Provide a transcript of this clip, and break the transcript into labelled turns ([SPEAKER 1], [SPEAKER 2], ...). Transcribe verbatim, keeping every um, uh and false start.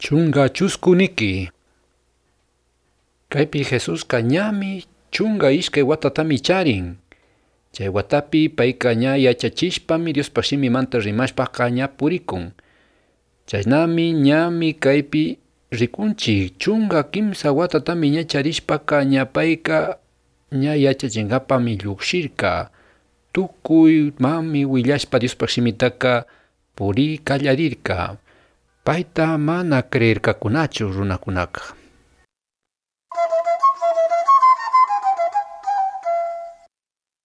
[SPEAKER 1] Chunka chusku niki. Kaypi Jesusqa ñami chunka ishkay watatami charin. Chay watapi payqa ña yachachishpami Diospa shimimanta rimashpaqa ña purikun. Chaynami ñami kaypi rikunchik chunka kimsa watatami ña charishpaqa ña payqa ña yachachinkapami llushirka. Tukuy mami willashpa Diospa shimitaqa puri kallarirka. Payta mana creerkakunachu runakunaqa.